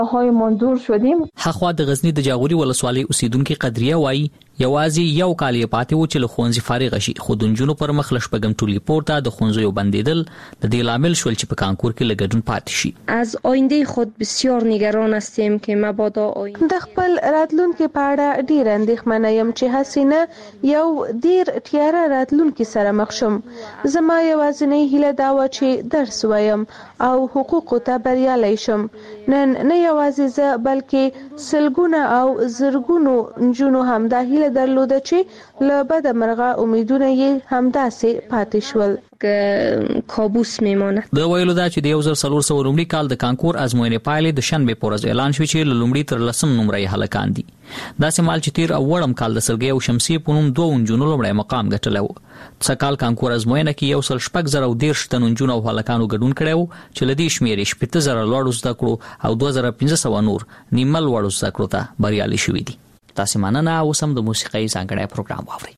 های منظور شدیم. حخوا د غزنی د جاغوري ولسوالۍ اوسیدونکو قدریه وایي یوازې یو کال یې پاتې و چې له ښوونځي فارغ شي، خو د نجونو پر مخ له شپږم ټولګي پورته د ښوونځیو بندېدل د دې لامل شول چې په کانکور کې له ګډون پاتې شي. از آینده خود بسیار نگران هستیم که مبادا آینده. د خپل راتلونکي په اړه ډیر اندېښمنه یم چې حسینه یو ډیر تیاره راتلونکي سره مخ شم. زما یوازینۍ هیله دا و چې درس وایم او حقوقو ته بریالی شم. نن نه یوازې زه بلکې سلګونه او زرګونو نجونو هم دا هیله درلوده چې له بده مرغه امیدونه یې همداسې پاتې شول. کابوس میمانه. د ویلو دا چې د 1400 لومړي کال د کانکور ازموینې پایلې د شنبه په ورځ اعلان شوې چې لومړي تر 10 نمرې هلکان دي. دا سمال چې تیر اولم کال د سرګي او شمسي په نوم دوه نجونو لومړی مقام ګټلو. څکال کانکور ازموینه کې 1.6 تن نجونو او هلکانو ګډون کړو چې لدی شمیرې 7000 لوړ زده کړو او 2500 نور نیمل وړ زده کړو ته بریالي شوې دي. تاسو مننه. اوس هم د موسیقي ځانګړی پروګرام واورئ.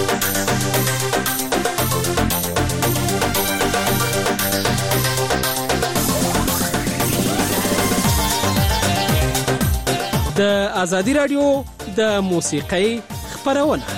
د ازادي رادیو د موسیقۍ خبرونه.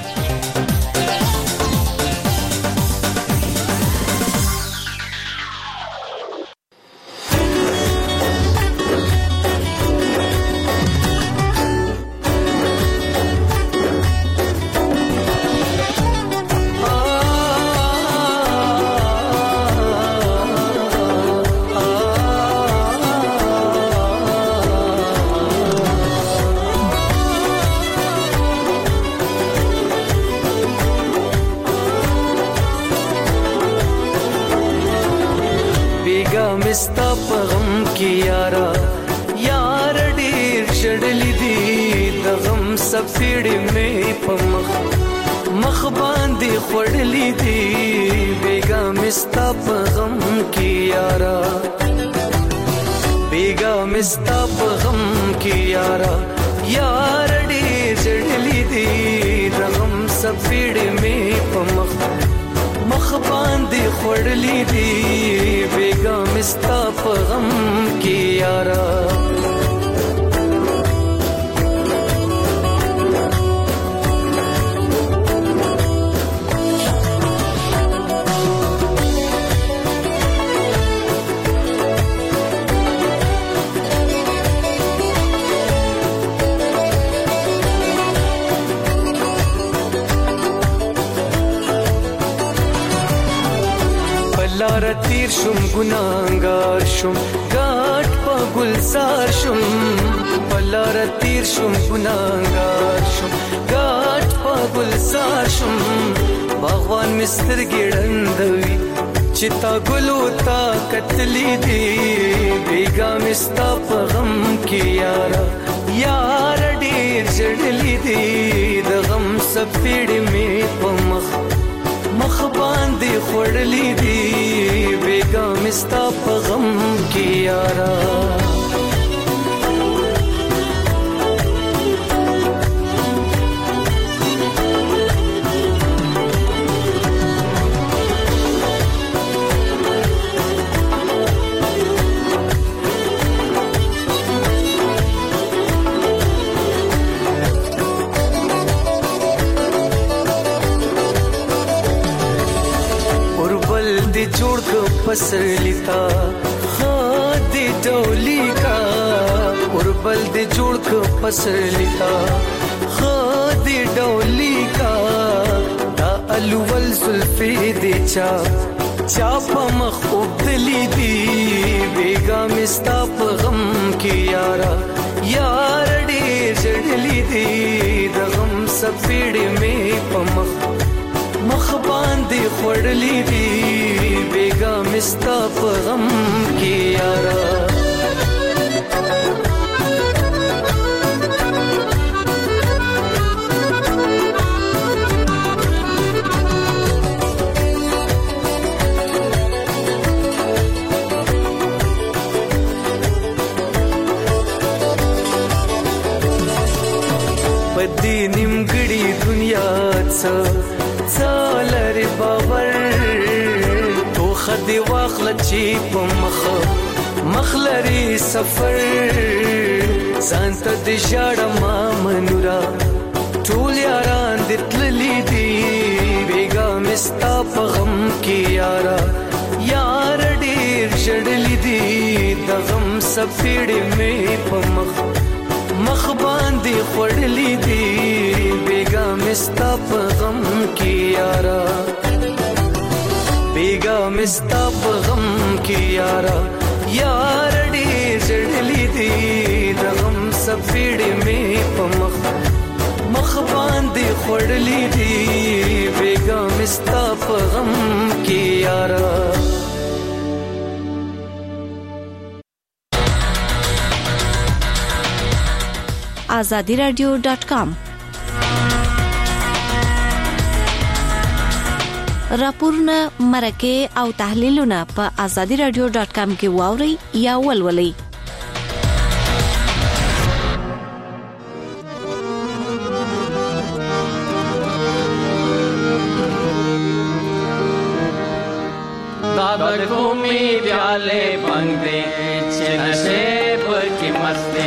ستا په غم کې یارا یار ډېر شړلې دي د غم سپېړې مې په مخ باندې خوړلې دي بیګا مې ستا په غم کې یارا بیګا مې ستا په غم کې یارا یار ډېر شړلې دي د غم سپېړې مې په مخ باندې خوړلې دي بیګا مستا په غم کې یارا لار تیر شم ګناهګار شم ګاټ په ګلزار شم لار تیر شم ګناهګار شم ګاټ په ګلزار شم باغوان مستر ګړندوي چې تا ګلو تا کتلی دی بیګا مستا په غم کې یارا یار ډېر جړلی دی د غم سپېړې مې په مخ باندې خوړلې دي بیګا مستا په غم کې یارا جوړ کو پسلیتا ها دې ډولی کا اوربل دې جوړ کو پسلیتا ها دې ډولی کا دا الول زلفی دې چا په مخ وبدلی دی بیګا مستا په غم کې یارا یار ډېر جړلی دی د غم سپېړې مې په مخ باندې خوړلې دي بیګا مستا په غم کې یارا پدې نیمګړې دنیا څالر باور تو خدي واخل چې په مخ مخلري سفر سانت د شړما منورا ټول یاران د تللی دی بیګا مستا په غم کې یارا یار ډیر شړلی دی د غم سپېړې مې په مخ باندې خړلی دی بیګا مستا په غم کې یارا بیګا مستا په غم کې یارا یار ډیر شړلی دی د غم سپېړې مې په مخ باندې خړلی دی بیګا مستا په غم کې یارا azadiradio.com راپورونه مرکه او تحلیلونه په azadiradio.com کې واوري یا ولولئ. दादा घूमी प्याले बंदे नशेब की मस्ती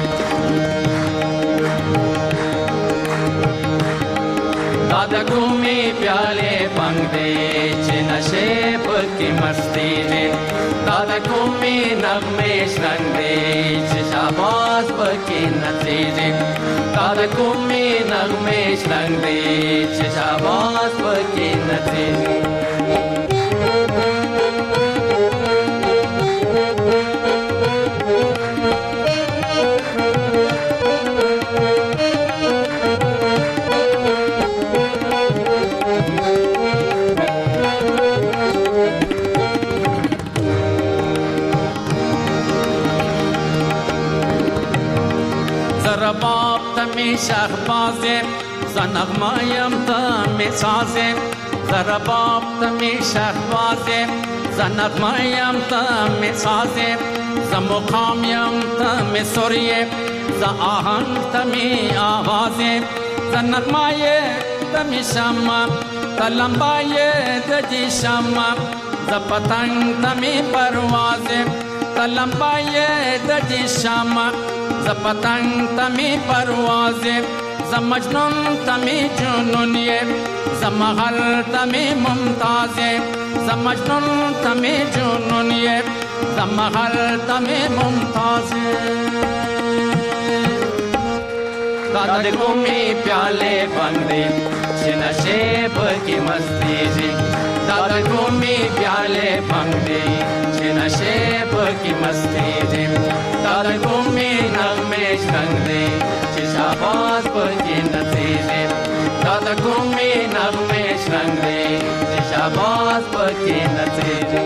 दादा घूमी प्याले बंदे नशेब की मस्ती रे दादा घूमी नगमे शंदे शाबाश की नतीजे दादा घूमी नगमे शंदे शाबाश की नतीजे बाप तमी शहबाजे ज़नग़मायम तमी साजे ज़रा बाप तमी शहबाजे ज़नग़मायम तमी साजे ज़मुक़ामयम तमी सुरिये ज़आहंग तमी आवाज़े ज़नग़माये तमी शम्मा तलम्बाये दजी शम्मा ज़पतंग तमी परवाज़े तलम्बाये दजी शम्मा ज़पतंग तमी परवाज़े ज़मजनून तमी जुनूनिये ज़महर तमी मुमताज़े ज़मजनून तमी जुनूनिये ज़महर तमी मुमताज़े दादा घूमी प्याले बंदे नशेब की मस्ती जी दादा घूमी प्याले बंदे नशेब की मस्ती जी दादा घूमी नगमे शंदे शाबाश की नतीजे दादा घूमी नगमे शंदे शाबाश की नतीजे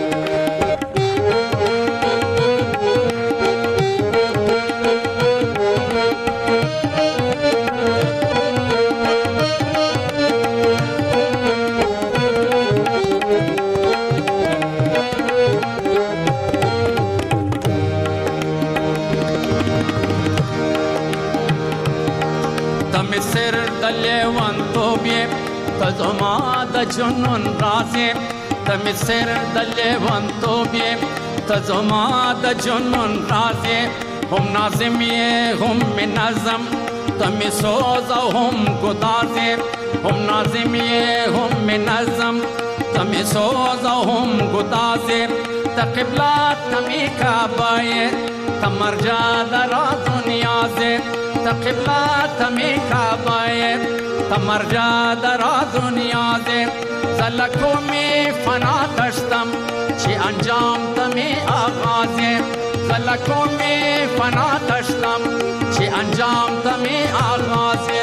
सिर दले वन तो भी तज़मा द जुनून राज़े तम सिर दले वन तो भी तज़मा द जुनून राज़े हम नाज़िम ये हम नज़म तम सोज़ा हम गुदाज़े हम नाज़िम ये हम नज़म तम सोज़ा हम गुदाज़े तक़िबला तमी काबाए तमरजा दरा दुनिया से तक़िबला तमी काबाए तमरजा दरा दुनिया से ज़लकों में फना दश्तम ची अंजाम तमी आगाज़े ज़लकों में फना दश्तम ची अंजाम तमी आगाज़े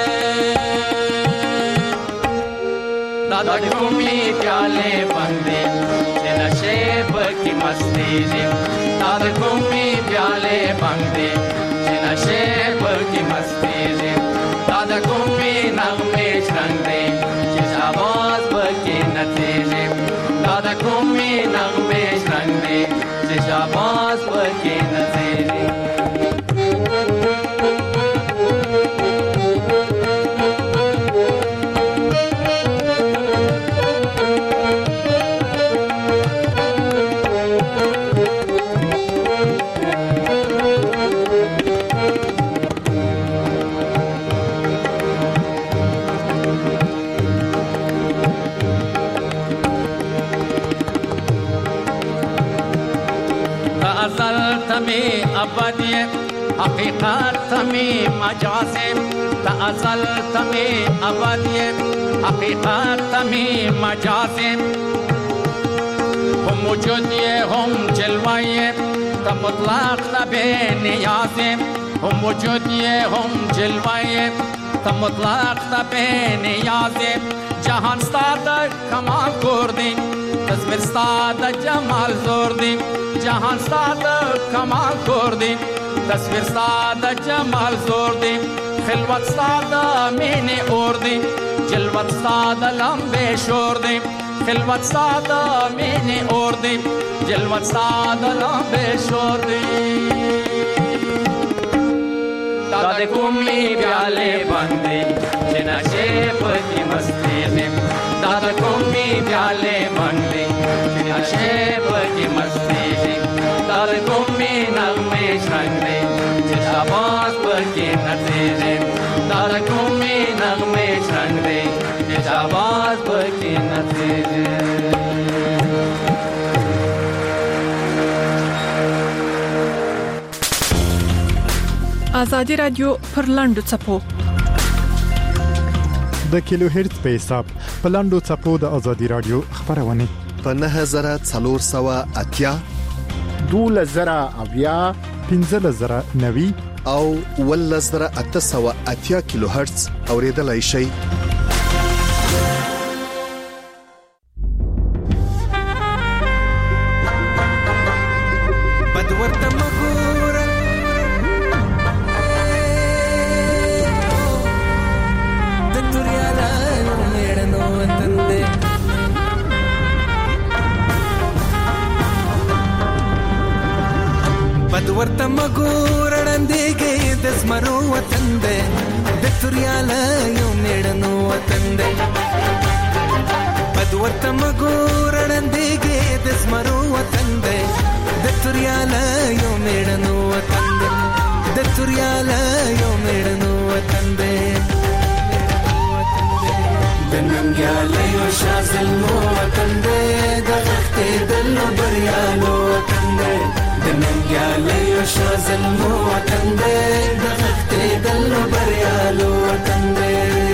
दादा घूमी प्याले बंदे नशेब की मस्ती जी दादा घूमी प्याले बंदे नशेब की मस्ती जी दादा घूमी नगमे शंदे शाबाश की नतीजे दादा घूमी नगमे शंदे शाबाश की नतीजे حقیقت تمی مجازم تا ازل تمی ابدیم حقیقت تمی مجازم هم وجودی هم جلوه تا مطلق نبی نیازم هم وجودی هم جلوه تا مطلق نبی نیازم جهان ستاده کمال کردیم تصویر ستاده جمال زوردیم جهان ستاده کمال کردیم تصویر ستاده جمال زوردیم خلوت ستاده مینی اوردیم جلوت ستاده لمبه شوردیم خلوت ستاده مینی اوردیم جلوت ستاده لمبه شوردیم داده کومی پیاله بندی نشے پتی مستی میں دادا کومی پیالے بندی نشے پتی مستی میں دادا کومی نغمے شرنگے جشاباز پتی نتیجے دادا کومی نغمے شرنگے جشاباز پتی نتیجے آزادی رادیو پر لاندو چپو د کیلو هرتز په حساب په لاندو چپو د آزادي رادیو خبرونه په 9480 2000 1590 او 1880 کیلو هرتز اوریدلای شي. ورته مګور وړاندېږي د زمرو وطن دی د توریاله یو میړنو وطن دی بد ورته مګور وړاندېږي د زمرو وطن دی د توریاله یو میړنو وطن دی د توریاله یو میړنو وطن دی د ننګیاله یو شازلمو وطن دی د غښتې دلو بریالو وطن دی د ننګیاله یو شازلمو وطن دی د غښتې دلو بریالو وطن دی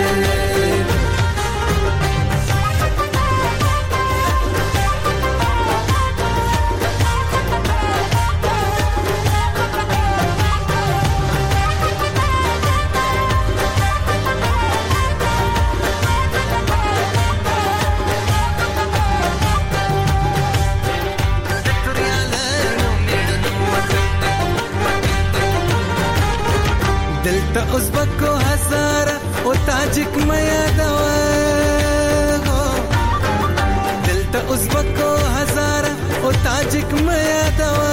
دلتا ازبکو هزاره او تاجک میادوه دلتا ازبکو هزاره او تاجک میادوه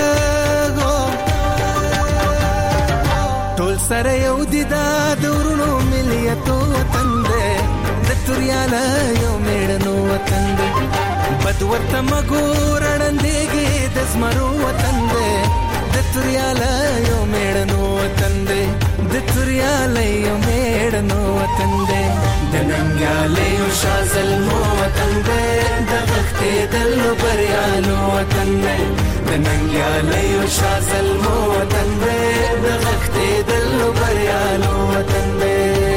ټول سره یو دي دا دورونو ملیتو وطن دی د توریاله یو میړنو وطن دی بد ورته مګور وړاندېږي د زمرو وطن دی د توریاله یو میړنو وطن دی د توریاله یو میړنو وطن دی د ننګیاله یو شازلمو وطن دی د غښتې دلو بریالو وطن دی د ننګیاله یو شازلمو وطن دی د غښتې دلو بریالو وطن دی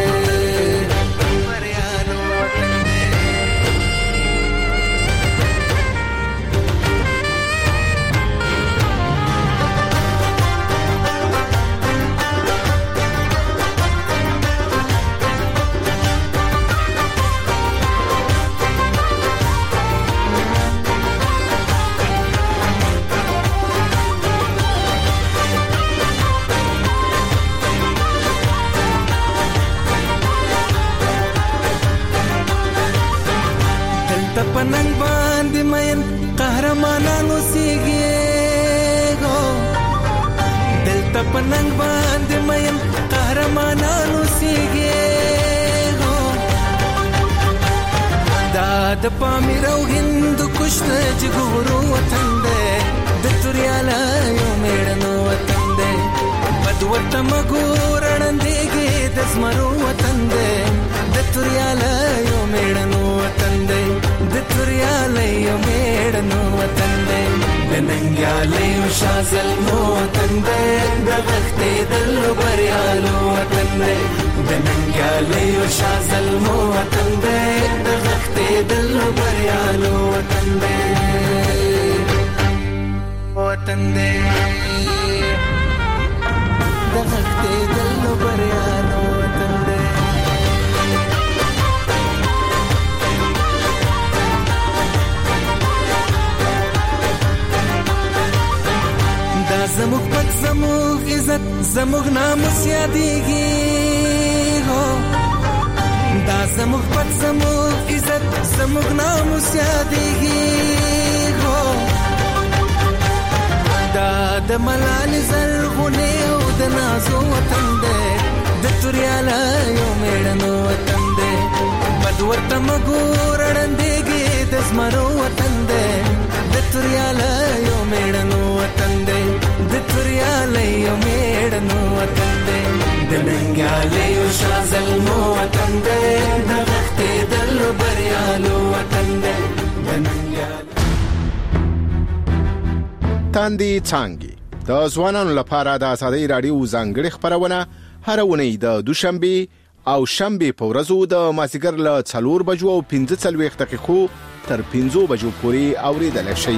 پننګ باندې مین قهرمانانو سیږي دلته پننګ باندې مین قهرمانانو سیږي دا د پامیر او هند کشت جګورو وطن دی د توریاله یو میړنو وطن دی بد ورته مګور وړاندېږي د زمرو وطن دی د توریاله یو میړنو وطن دی د توریاله یو میړنو وطن دی د ننګیالیو شازلمو وطن دی د غښتېدل بریالو وطن دی د ننګیالیو شازلمو وطن دی د غښتېدل بریالو وطن دی وطن دی د غښتېدل بریالو وطن دی دا زموږ پت زموږ عزت زموږ ناموس یادېږي هو دا زموږ پت زموږ عزت زموږ ناموس یادېږي هو دا د ملالې زرغونې او د نازو وطن دی د توریالیو مېړنو وطن دی بد ورته مه ګوره ړندېږي د زمرو وطن دی د توریالیو مېړنو وطن دی د توریالیو مېړنو وطن دی د ننګیالیو شازلمو وطن دی د غښتېدل بریالو وطن دی د ننګیالیو تاندې څانګې د ځوانانو لپاره د ازادۍ راډیو ځانګړې خپرونه هر اونۍ د دوشنبه او شنبه په ورځو د مازیګر له 4 بجو او 15 دقیقو تر 15 بجو پورې اوریدل شي.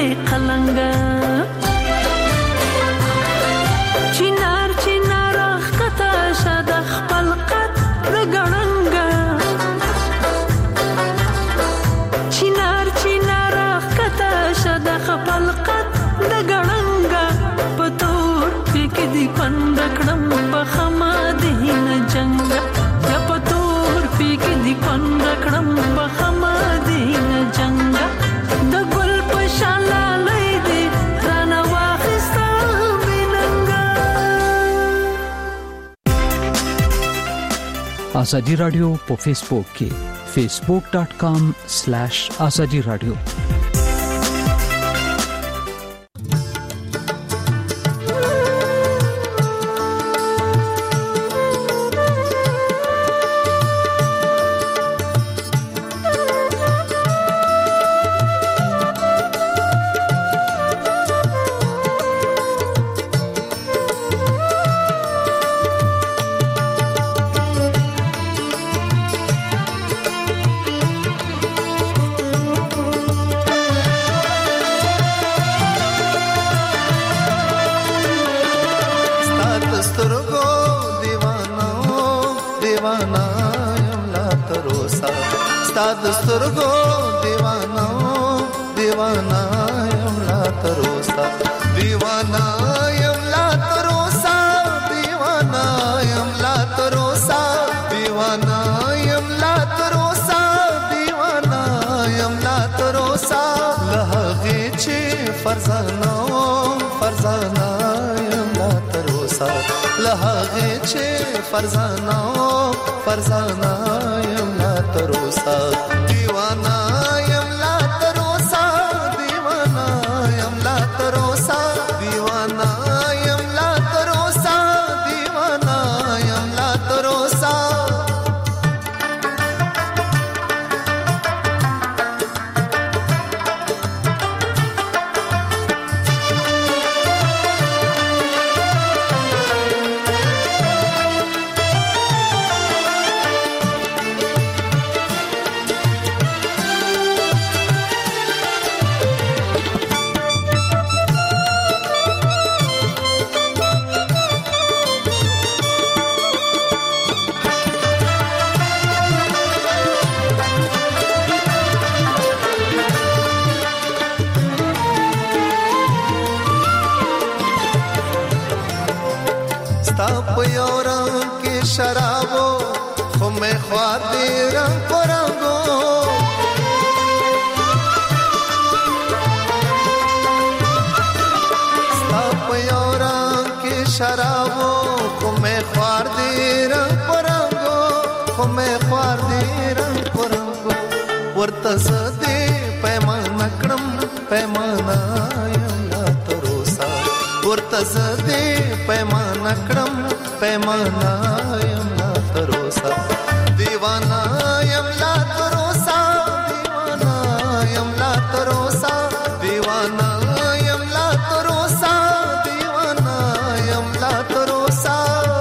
کړې قلنګا چنار چنار خطا شد خپل قد رګړنګا چنار چنار خطا شد خپل قد رګړنګا پتور پک دی پند کړم په خما دین جنگ یا پتور پک دی پند کړم په خما دین جنگ د ګل په شاله لې دی رانه واخستا بننګا. آزادی رادیو په فیسبوک کې facebook.com/azadi radio. سترګو دیوانا دیوانا یم لا تروسا دیوانا یم لا تروسا دیوانا یم لا تروسا دیوانا یم لا تروسا دیوانا یم لا تروسا لهغه چې فرزانا فرزانا یم لا تروسا لهغه چې فرزانا فرزانا یم لا تروسا دیوانا یم لا تروسا دیوانا یم لا تروسا دیوانا یم لا تروسا دیوانا یم لا تروسا. शराबो खो मैं ख्वादे रंग परंगो स्थापयोरा के शराबो खो मैं ख्वादे रंग परंगो खो मैं ख्वादे रंग परंगो वर्तसदे पैमाना क्रम पैमाना यमला तरोसा वर्तसदे पैमाना क्रम पैमाना यमला तरोसा दीवाना यमला तरोसा दीवाना यमला तरोसा दीवाना यमला तरोसा दीवाना यमला तरोसा.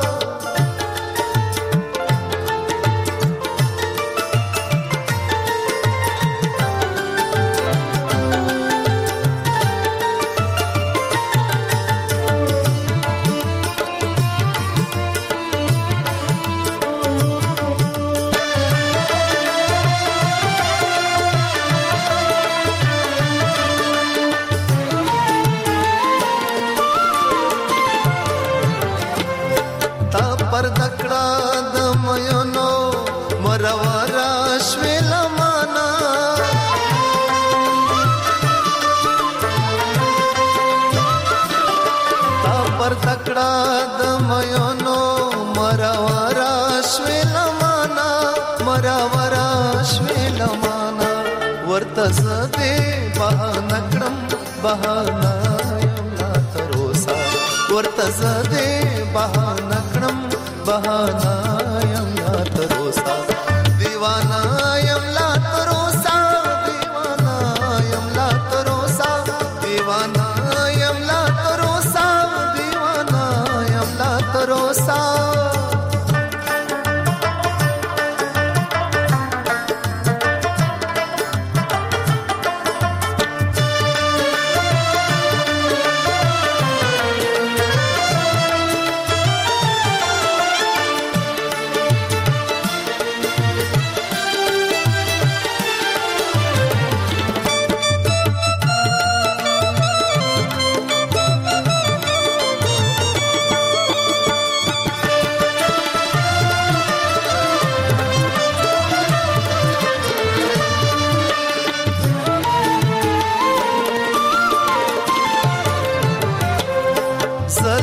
वर्तसदे बहानक्रम बहाना यमला तरोसा वर्तसदे बहानक्रम बहाना यमला तरोसा दीवाना यमला तरोसा दीवाना यमला तरोसा दीवाना यमला तरोसा दीवाना यमला तरोसा.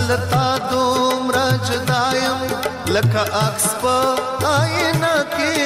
زلتا دومره جدایم لکه عکس په آینه کې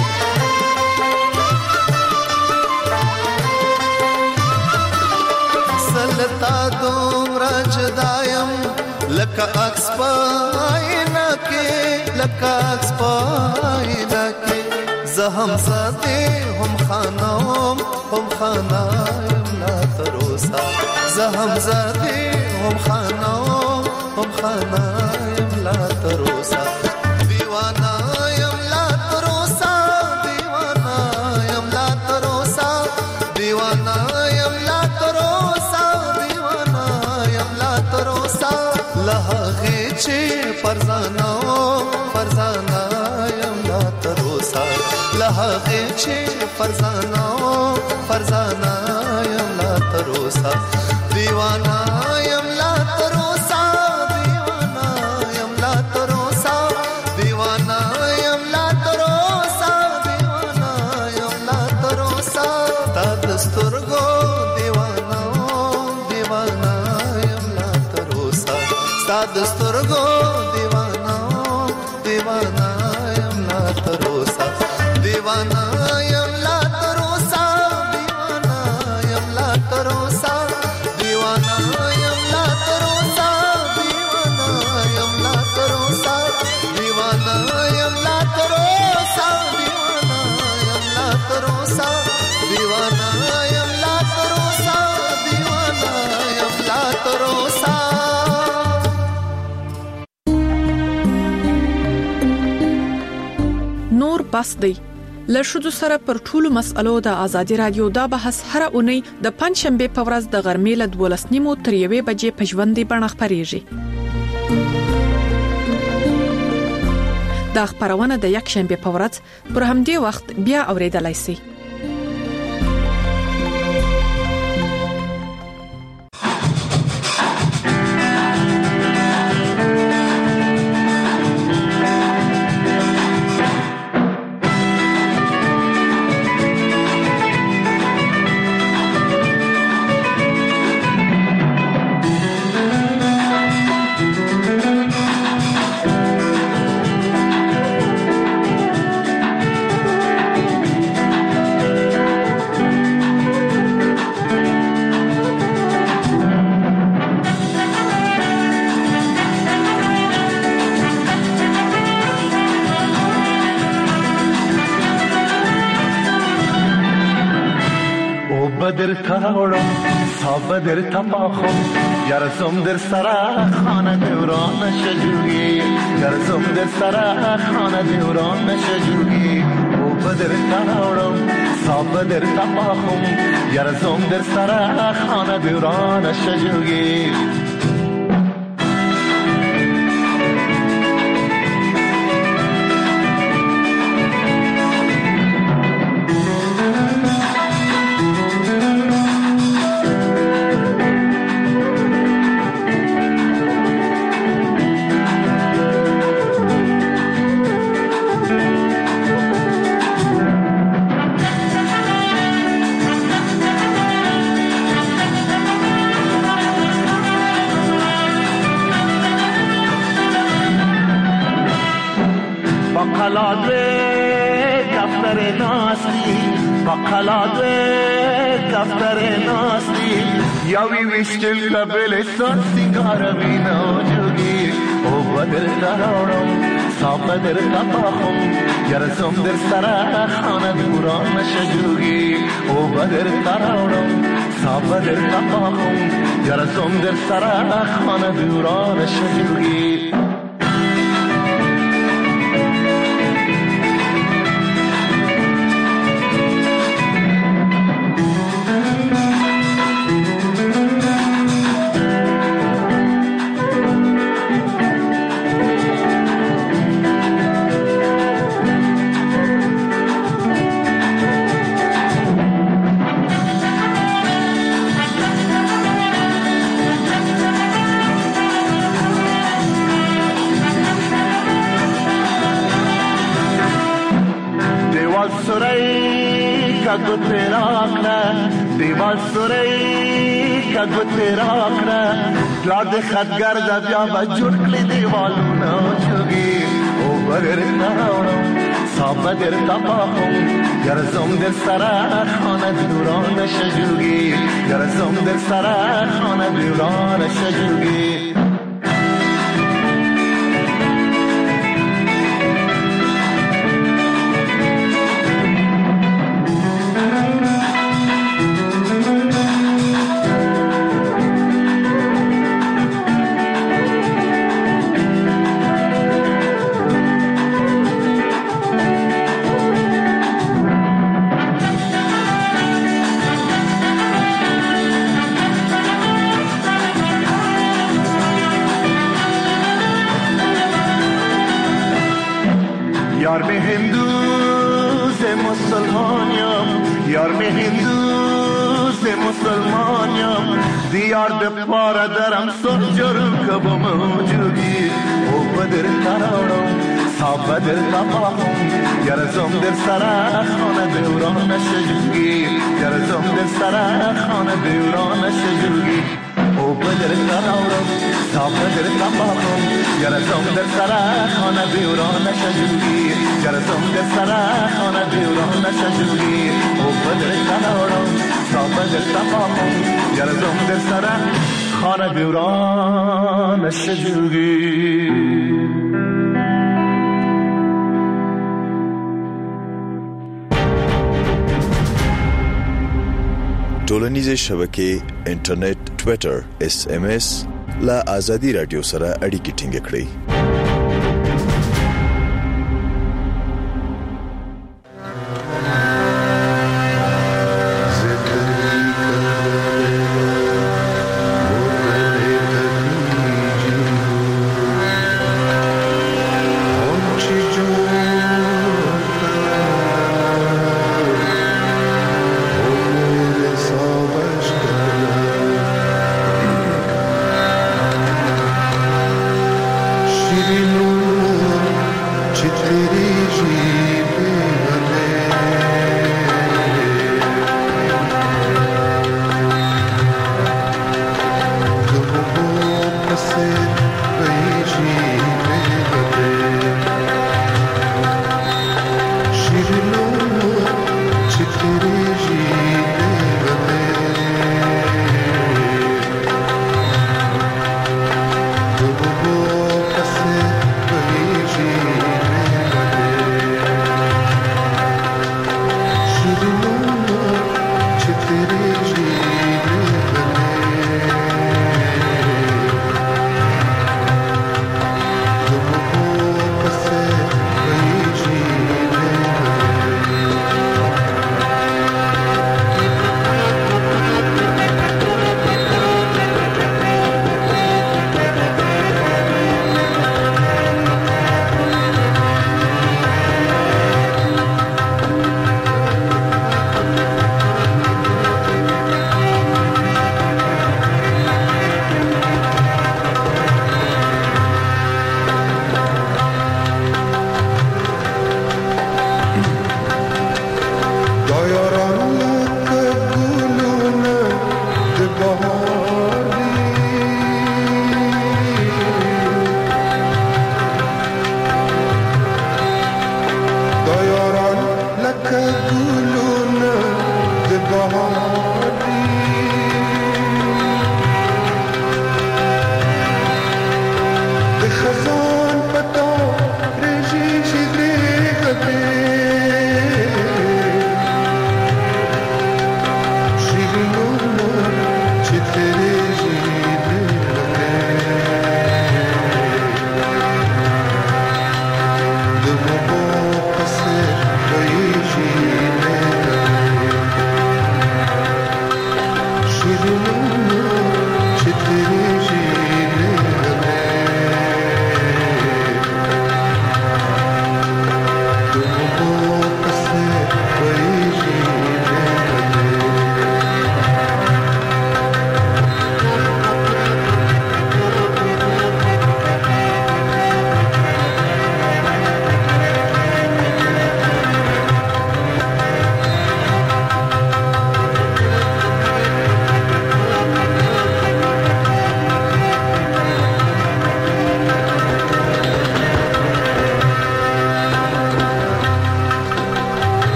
زلتا دومره جدایم لکه عکس په آینه کې لکه عکس په آینه کې زه هم زده هم خانم هم خانایم لا تروسا زه هم زده هم خانم هم خانایم لا تروسا دیوانایم لا تروسا دیوانایم لا تروسا دیوانایم لا تروسا دیوانایم لا تروسا لهغه چې فرزانایم لا تروسا لهغه چې فرزانایم لا تروسا دیوانایم لا تروسا دیوانایم لا تروسا دیوانایم لا تروسا دیوانایم لا تروسا تا دستورګو دیوانایم لا تروسا تا دستورګو دیوانایم لا تروسا دیوانایم لا تروسا دیوانایم لا تروسا دیوانایم لا تروسا دیوانایم لا تروسا دیوانایم لا تروسا دیوانایم لا تروسا دیوانایم لا تروسا دیوانایم لا تروسا نور بس دی لښودو سره پر ټولو مسألو د ازادي رادیو دا بحث هر اونۍ د پنځشنبه په ورځ د غرمې له 12:30 تر 1 بجې په ژوندۍ بڼه خپرېږي. دا خبرونه د یک شنبه په ورځ پر همدې وخت بیا اوریدلای شئ. بدر تاورم صاب در تپاخم گرزم در سرا خانه دوران شجوگی گرزم در سرا خانه دوران شجوگی او بدر تاورم صاب در تپاخم گرزم در سرا خانه دوران شجوگی دفتر ناستی یاوی ویشتل لبلستان سیگار بینا جوگی او بدر ترارم صاف در تپاخم گرزم در سرا خانه دوران شجوگی او بدر ترارم صاف در تپاخم گرزم در سرا خانه دوران شجوگی دیوال سوری کگو تیرا کرا لاد خدگر دا بیا با جرکلی دیوالونا جوگی او بدر تراورم صابه در تپاهم گرزم در سرا خانه دوران شجوگی گرزم در سرا خانه دوران شجوگی یار میں ہندو سے مسلمانیم یار میں ہندو سے مسلمانیم دیار د پارا درم سجر کب موجودی او بدر تراورم صابه در تپاهم گرزم در سرا خانه دوران شجوگی گرزم در سرا خانه دوران شجوگی او بدر تراورم صابه در تپاهم گرزم در سرا خانه دوران شجوگی گرزم در سرا خانه دوران شجوگی او بدر تراورم صابه در تپاهم گرزم در سرا خانه دوران شجوگی. ټولنیزې شبکې انټرنیټ ټوئیټر SMS لا آزادي رادیو سره اړیکې ټینګ کړئ. شیرین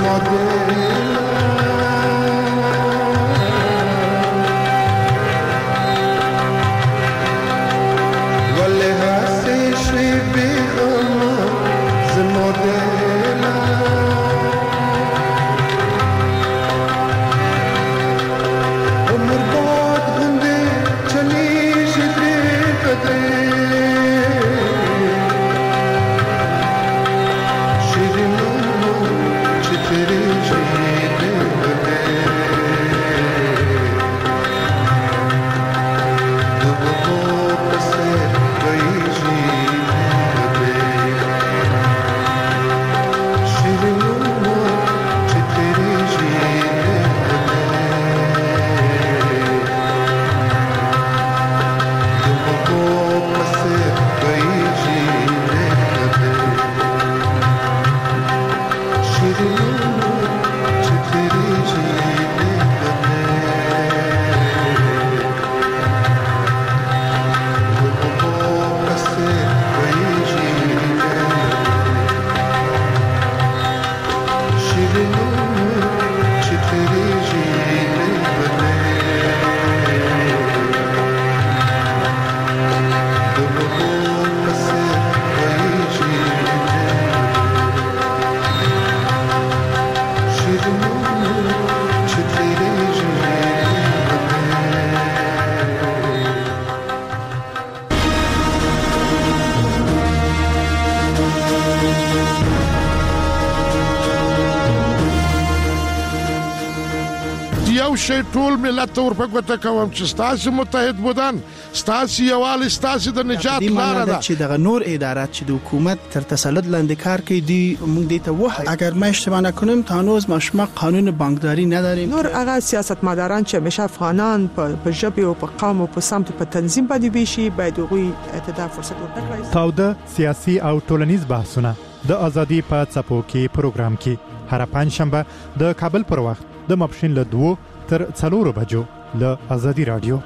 یو شی ټول ملت ورپه ګوته کوم چې ستاسو متحد بودن ستاسو یووالی ستاسو د نجات لاره ده چې دغه نور ادارات چې د حکومت تر تسلط لاندې کار کوي دی موږ دې ته وایي اگر ما اشتباه نکنم تا هنوز ما قانون بانکداری نداریم. نور هغه سیاستمداران چې همیشه افغانان په ژبه او په قوم او په سمت په تنظیم باندې ویشي باید غوي اعتدال فرصت ورکړي. تاوده سیاسي او ټولنیز بحثونه د ازادي په څپو کې پروګرام کې هر پنځشنبه د کابل پر وخت د ماپښین له 2 تر 4 بجو له ازادي رادیو.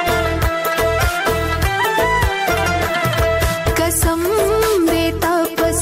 कसम बेता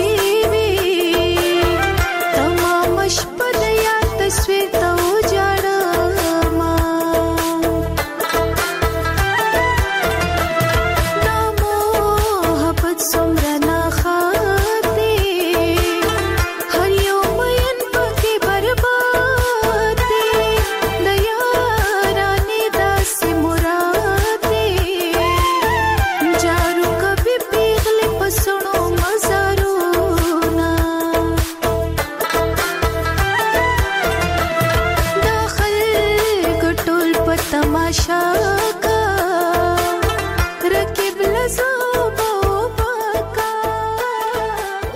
وي